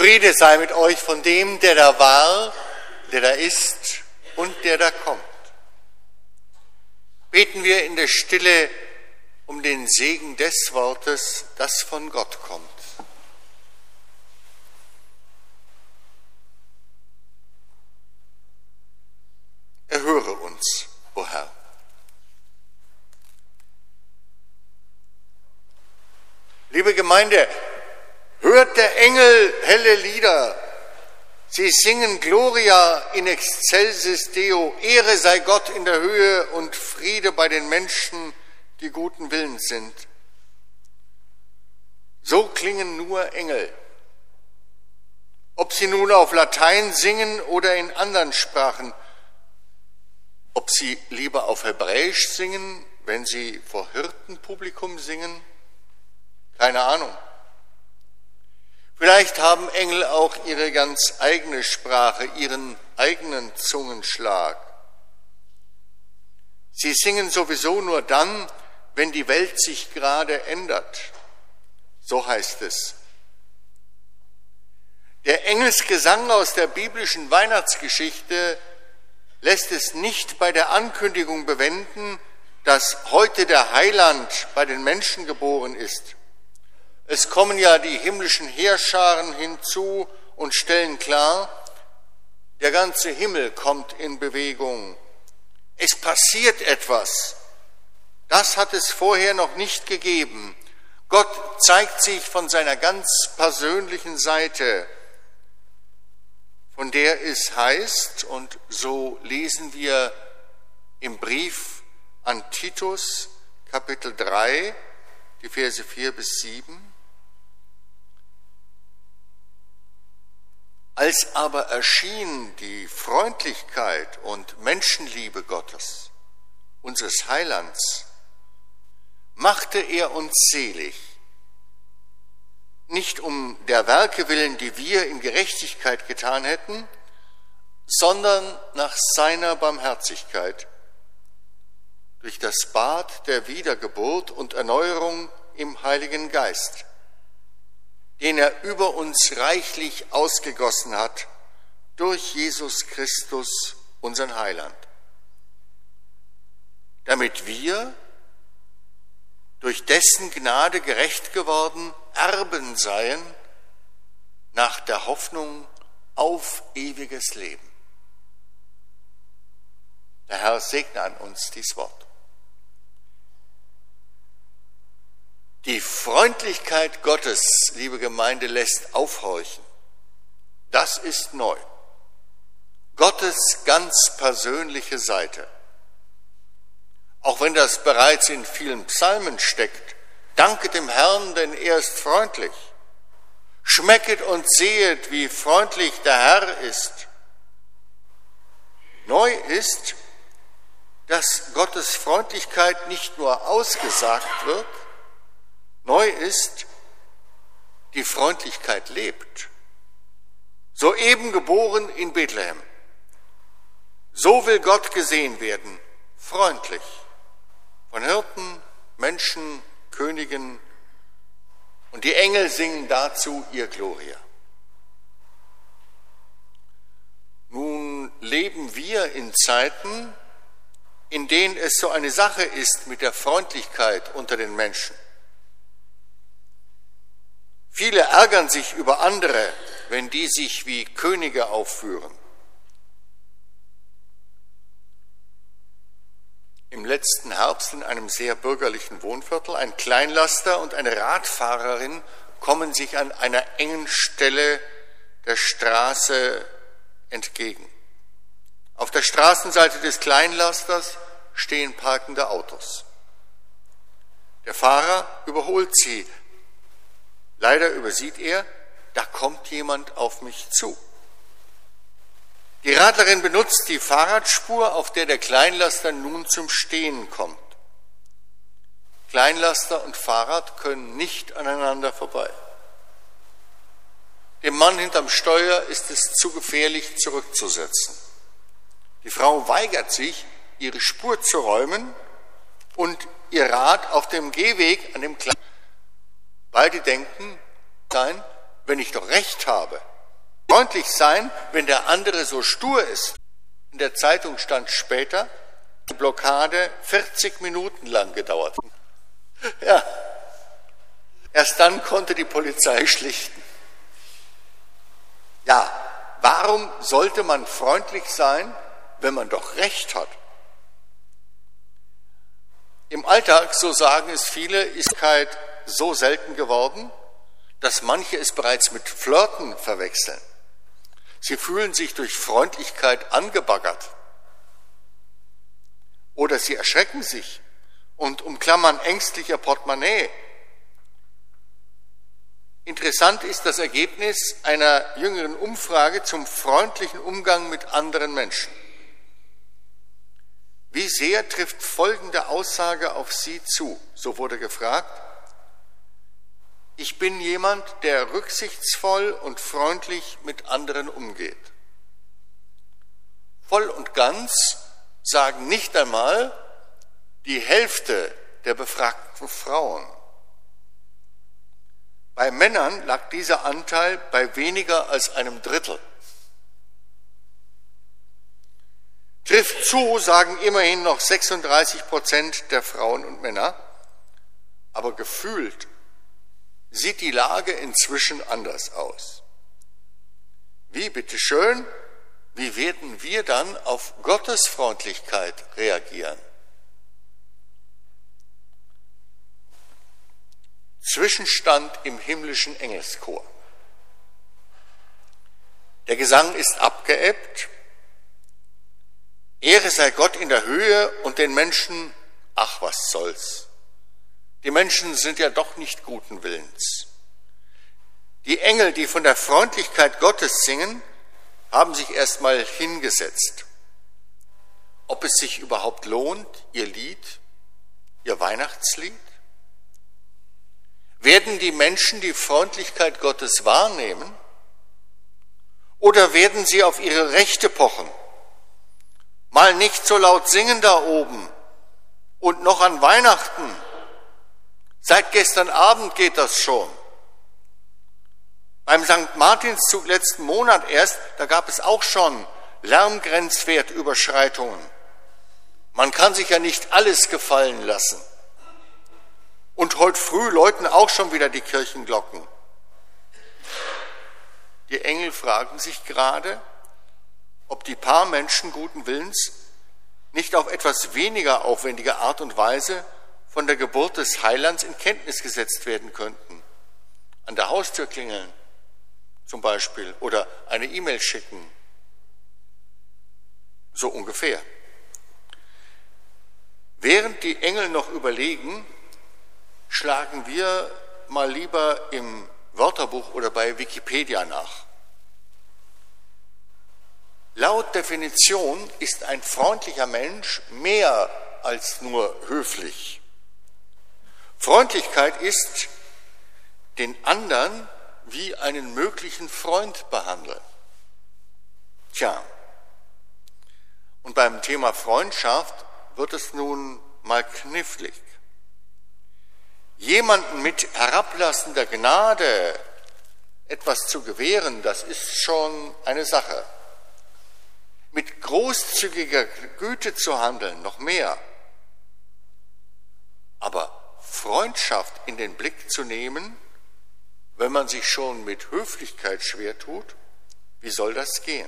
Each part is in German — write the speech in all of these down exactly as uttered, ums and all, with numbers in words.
Friede sei mit euch von dem, der da war, der da ist und der da kommt. Beten wir in der Stille um den Segen des Wortes, das von Gott kommt. Erhöre uns, o Herr. Liebe Gemeinde, hört der Engel helle Lieder. Sie singen Gloria in excelsis Deo, Ehre sei Gott in der Höhe und Friede bei den Menschen, die guten Willens sind. So klingen nur Engel. Ob sie nun auf Latein singen oder in anderen Sprachen, ob sie lieber auf Hebräisch singen, wenn sie vor Hirtenpublikum singen, keine Ahnung. Vielleicht haben Engel auch ihre ganz eigene Sprache, ihren eigenen Zungenschlag. Sie singen sowieso nur dann, wenn die Welt sich gerade ändert. So heißt es. Der Engelsgesang aus der biblischen Weihnachtsgeschichte lässt es nicht bei der Ankündigung bewenden, dass heute der Heiland bei den Menschen geboren ist. Es kommen ja die himmlischen Heerscharen hinzu und stellen klar, der ganze Himmel kommt in Bewegung. Es passiert etwas. Das hat es vorher noch nicht gegeben. Gott zeigt sich von seiner ganz persönlichen Seite, von der es heißt, und so lesen wir im Brief an Titus, Kapitel drei, die Verse vier bis sieben. Als aber erschien die Freundlichkeit und Menschenliebe Gottes, unseres Heilands, machte er uns selig, nicht um der Werke willen, die wir in Gerechtigkeit getan hätten, sondern nach seiner Barmherzigkeit, durch das Bad der Wiedergeburt und Erneuerung im Heiligen Geist, den er über uns reichlich ausgegossen hat, durch Jesus Christus, unseren Heiland, damit wir, durch dessen Gnade gerecht geworden, Erben seien nach der Hoffnung auf ewiges Leben. Der Herr segne an uns dies Wort. Die Freundlichkeit Gottes, liebe Gemeinde, lässt aufhorchen. Das ist neu. Gottes ganz persönliche Seite. Auch wenn das bereits in vielen Psalmen steckt, danket dem Herrn, denn er ist freundlich. Schmecket und sehet, wie freundlich der Herr ist. Neu ist, dass Gottes Freundlichkeit nicht nur ausgesagt wird, neu ist, die Freundlichkeit lebt. Soeben geboren in Bethlehem. So will Gott gesehen werden, freundlich, von Hirten, Menschen, Königen, und die Engel singen dazu ihr Gloria. Nun leben wir in Zeiten, in denen es so eine Sache ist mit der Freundlichkeit unter den Menschen. Viele ärgern sich über andere, wenn die sich wie Könige aufführen. Im letzten Herbst in einem sehr bürgerlichen Wohnviertel, ein Kleinlaster und eine Radfahrerin kommen sich an einer engen Stelle der Straße entgegen. Auf der Straßenseite des Kleinlasters stehen parkende Autos. Der Fahrer überholt sie. Leider übersieht er, da kommt jemand auf mich zu. Die Radlerin benutzt die Fahrradspur, auf der der Kleinlaster nun zum Stehen kommt. Kleinlaster und Fahrrad können nicht aneinander vorbei. Dem Mann hinterm Steuer ist es zu gefährlich, zurückzusetzen. Die Frau weigert sich, ihre Spur zu räumen und ihr Rad auf dem Gehweg an dem Kleinlaster. Beide denken, nein, wenn ich doch recht habe, freundlich sein, wenn der andere so stur ist. In der Zeitung stand später, die Blockade vierzig Minuten lang gedauert. Ja, erst dann konnte die Polizei schlichten. Ja, warum sollte man freundlich sein, wenn man doch Recht hat? Im Alltag, so sagen es viele, ist Freundlichkeit so selten geworden, dass manche es bereits mit Flirten verwechseln. Sie fühlen sich durch Freundlichkeit angebaggert. Oder sie erschrecken sich und umklammern ängstlich ihr Portemonnaie. Interessant ist das Ergebnis einer jüngeren Umfrage zum freundlichen Umgang mit anderen Menschen. Wie sehr trifft folgende Aussage auf Sie zu? So wurde gefragt: Ich bin jemand, der rücksichtsvoll und freundlich mit anderen umgeht. Voll und ganz sagen nicht einmal die Hälfte der befragten Frauen. Bei Männern lag dieser Anteil bei weniger als einem Drittel. Trifft zu, sagen immerhin noch sechsunddreißig Prozent der Frauen und Männer, aber gefühlt sieht die Lage inzwischen anders aus. Wie, bitteschön, wie werden wir dann auf Gottes Freundlichkeit reagieren? Zwischenstand im himmlischen Engelschor. Der Gesang ist abgeebbt. Ehre sei Gott in der Höhe und den Menschen, ach was soll's. Die Menschen sind ja doch nicht guten Willens. Die Engel, die von der Freundlichkeit Gottes singen, haben sich erstmal hingesetzt. Ob es sich überhaupt lohnt, ihr Lied, ihr Weihnachtslied? Werden die Menschen die Freundlichkeit Gottes wahrnehmen? Oder werden sie auf ihre Rechte pochen? Mal nicht so laut singen da oben und noch an Weihnachten. Seit gestern Abend geht das schon. Beim Sankt Martinszug letzten Monat erst, da gab es auch schon Lärmgrenzwertüberschreitungen. Man kann sich ja nicht alles gefallen lassen. Und heute früh läuten auch schon wieder die Kirchenglocken. Die Engel fragen sich gerade, ob die paar Menschen guten Willens nicht auf etwas weniger aufwendige Art und Weise von der Geburt des Heilands in Kenntnis gesetzt werden könnten. An der Haustür klingeln zum Beispiel oder eine E-Mail schicken. So ungefähr. Während die Engel noch überlegen, schlagen wir mal lieber im Wörterbuch oder bei Wikipedia nach. Laut Definition ist ein freundlicher Mensch mehr als nur höflich. Freundlichkeit ist, den anderen wie einen möglichen Freund behandeln. Tja, und beim Thema Freundschaft wird es nun mal knifflig. Jemanden mit herablassender Gnade etwas zu gewähren, das ist schon eine Sache. Mit großzügiger Güte zu handeln, noch mehr. Aber Freundschaft in den Blick zu nehmen, wenn man sich schon mit Höflichkeit schwer tut, wie soll das gehen?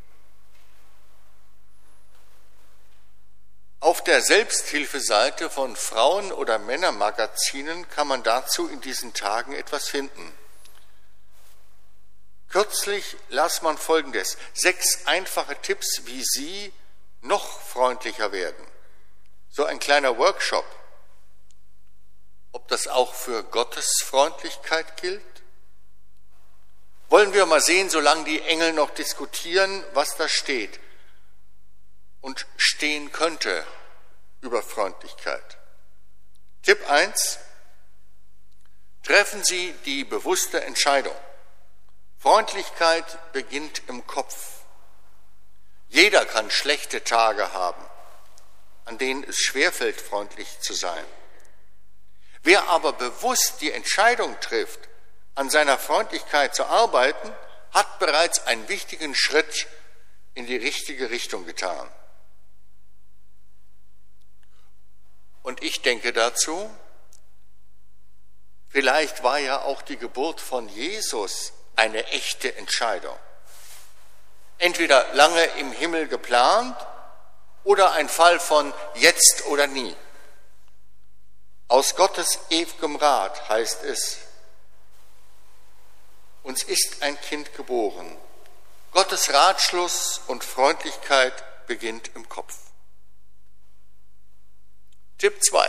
Auf der Selbsthilfeseite von Frauen- oder Männermagazinen kann man dazu in diesen Tagen etwas finden. Kürzlich las man Folgendes: Sechs einfache Tipps, wie Sie noch freundlicher werden. So ein kleiner Workshop. Ob das auch für Gottes Freundlichkeit gilt? Wollen wir mal sehen, solange die Engel noch diskutieren, was da steht und stehen könnte über Freundlichkeit. Tipp eins. Treffen Sie die bewusste Entscheidung. Freundlichkeit beginnt im Kopf. Jeder kann schlechte Tage haben, an denen es schwerfällt, freundlich zu sein. Wer aber bewusst die Entscheidung trifft, an seiner Freundlichkeit zu arbeiten, hat bereits einen wichtigen Schritt in die richtige Richtung getan. Und ich denke dazu, vielleicht war ja auch die Geburt von Jesus eine echte Entscheidung. Entweder lange im Himmel geplant oder ein Fall von jetzt oder nie. Aus Gottes ewigem Rat heißt es, uns ist ein Kind geboren. Gottes Ratschluss und Freundlichkeit beginnt im Kopf. Tipp zwei.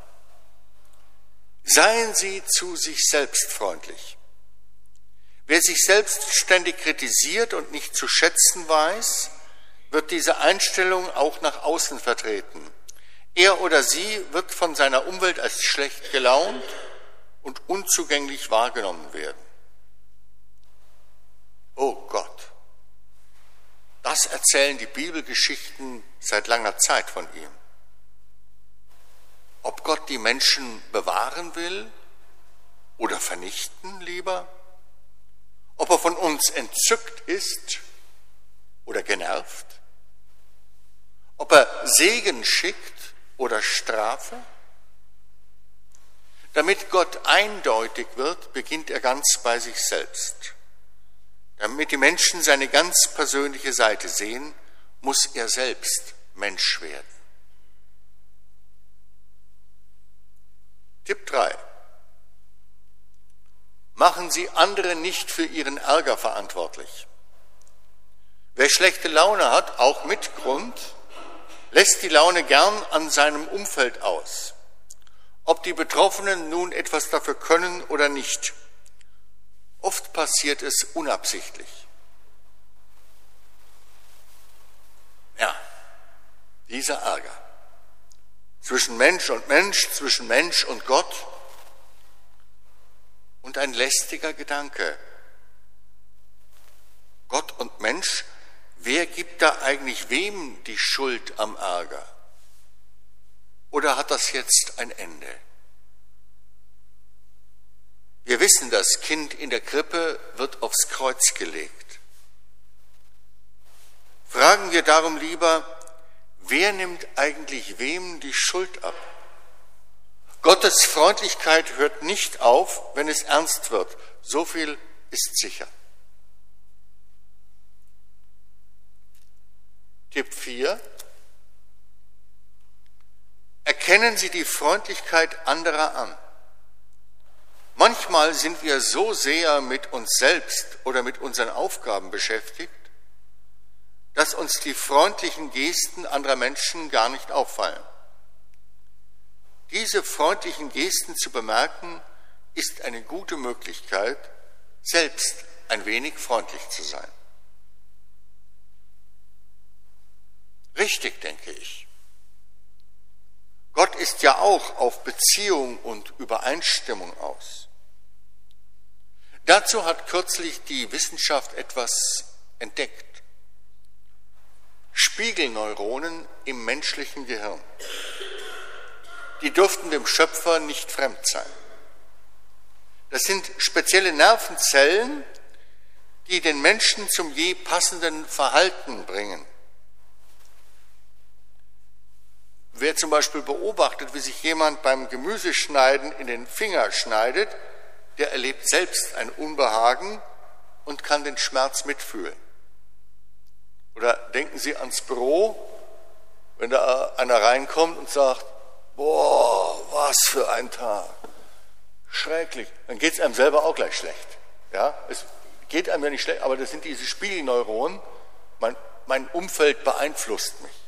Seien Sie zu sich selbst freundlich. Wer sich selbst ständig kritisiert und nicht zu schätzen weiß, wird diese Einstellung auch nach außen vertreten. Er oder sie wird von seiner Umwelt als schlecht gelaunt und unzugänglich wahrgenommen werden. Oh Gott, das erzählen die Bibelgeschichten seit langer Zeit von ihm. Ob Gott die Menschen bewahren will oder vernichten lieber? Ob er von uns entzückt ist oder genervt? Ob er Segen schickt oder Strafe? Damit Gott eindeutig wird, beginnt er ganz bei sich selbst. Damit die Menschen seine ganz persönliche Seite sehen, muss er selbst Mensch werden. Tipp drei. Machen Sie andere nicht für Ihren Ärger verantwortlich. Wer schlechte Laune hat, auch mit Grund, lässt die Laune gern an seinem Umfeld aus. Ob die Betroffenen nun etwas dafür können oder nicht. Oft passiert es unabsichtlich. Ja, dieser Ärger. Zwischen Mensch und Mensch, zwischen Mensch und Gott. Und ein lästiger Gedanke. Gott und Mensch, wer gibt da eigentlich wem die Schuld am Ärger? Oder hat das jetzt ein Ende? Wir wissen, das Kind in der Krippe wird aufs Kreuz gelegt. Fragen wir darum lieber, wer nimmt eigentlich wem die Schuld ab? Gottes Freundlichkeit hört nicht auf, wenn es ernst wird. So viel ist sicher. Tipp vier. Erkennen Sie die Freundlichkeit anderer an. Manchmal sind wir so sehr mit uns selbst oder mit unseren Aufgaben beschäftigt, dass uns die freundlichen Gesten anderer Menschen gar nicht auffallen. Diese freundlichen Gesten zu bemerken, ist eine gute Möglichkeit, selbst ein wenig freundlich zu sein. Richtig, denke ich. Gott ist ja auch auf Beziehung und Übereinstimmung aus. Dazu hat kürzlich die Wissenschaft etwas entdeckt. Spiegelneuronen im menschlichen Gehirn. Die dürften dem Schöpfer nicht fremd sein. Das sind spezielle Nervenzellen, die den Menschen zum je passenden Verhalten bringen. Wer zum Beispiel beobachtet, wie sich jemand beim Gemüseschneiden in den Finger schneidet, der erlebt selbst ein Unbehagen und kann den Schmerz mitfühlen. Oder denken Sie ans Büro, wenn da einer reinkommt und sagt, boah, was für ein Tag, schrecklich. Dann geht es einem selber auch gleich schlecht. Ja, es geht einem ja nicht schlecht, aber das sind diese Spiegelneuronen, mein, mein Umfeld beeinflusst mich.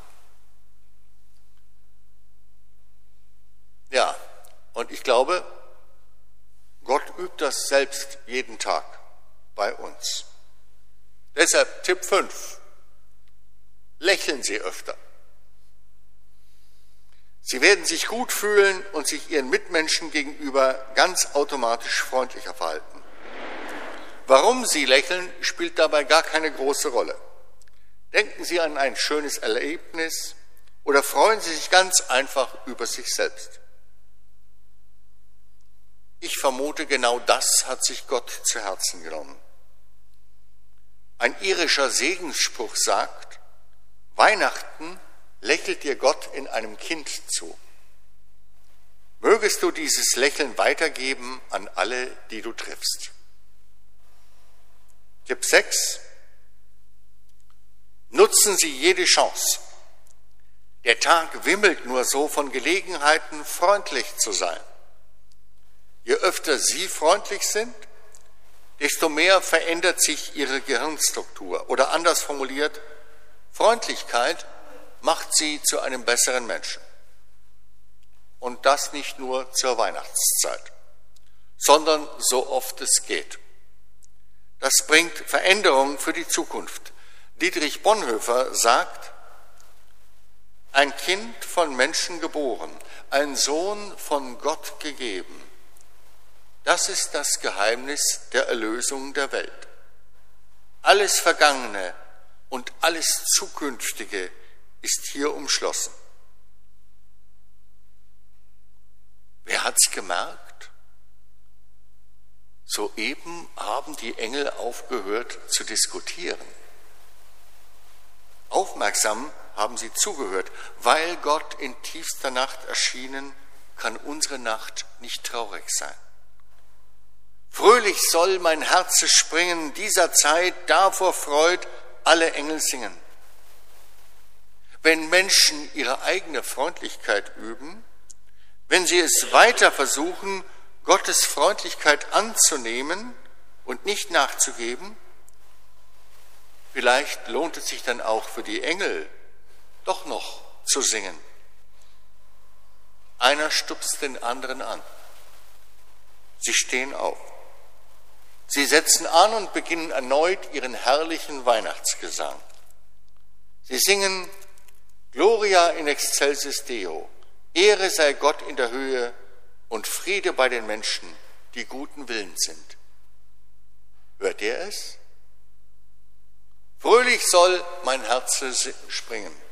Ja, und ich glaube, Gott übt das selbst jeden Tag bei uns. Deshalb Tipp fünf. Lächeln Sie öfter. Sie werden sich gut fühlen und sich Ihren Mitmenschen gegenüber ganz automatisch freundlicher verhalten. Warum Sie lächeln, spielt dabei gar keine große Rolle. Denken Sie an ein schönes Erlebnis oder freuen Sie sich ganz einfach über sich selbst. Ich vermute, genau das hat sich Gott zu Herzen genommen. Ein irischer Segensspruch sagt, Weihnachten lächelt dir Gott in einem Kind zu. Mögest du dieses Lächeln weitergeben an alle, die du triffst. Tipp sechs. Nutzen Sie jede Chance. Der Tag wimmelt nur so von Gelegenheiten, freundlich zu sein. Je öfter Sie freundlich sind, desto mehr verändert sich Ihre Gehirnstruktur. Oder anders formuliert, Freundlichkeit macht Sie zu einem besseren Menschen. Und das nicht nur zur Weihnachtszeit, sondern so oft es geht. Das bringt Veränderung für die Zukunft. Dietrich Bonhoeffer sagt, ein Kind von Menschen geboren, ein Sohn von Gott gegeben. Das ist das Geheimnis der Erlösung der Welt. Alles Vergangene und alles Zukünftige ist hier umschlossen. Wer hat's gemerkt? Soeben haben die Engel aufgehört zu diskutieren. Aufmerksam haben sie zugehört. Weil Gott in tiefster Nacht erschienen, kann unsere Nacht nicht traurig sein. Fröhlich soll mein Herz springen, dieser Zeit, da vor Freud alle Engel singen. Wenn Menschen ihre eigene Freundlichkeit üben, wenn sie es weiter versuchen, Gottes Freundlichkeit anzunehmen und nicht nachzugeben, vielleicht lohnt es sich dann auch für die Engel, doch noch zu singen. Einer stupst den anderen an. Sie stehen auf. Sie setzen an und beginnen erneut ihren herrlichen Weihnachtsgesang. Sie singen Gloria in excelsis Deo, Ehre sei Gott in der Höhe und Friede bei den Menschen, die guten Willens sind. Hört ihr es? Fröhlich soll mein Herz springen.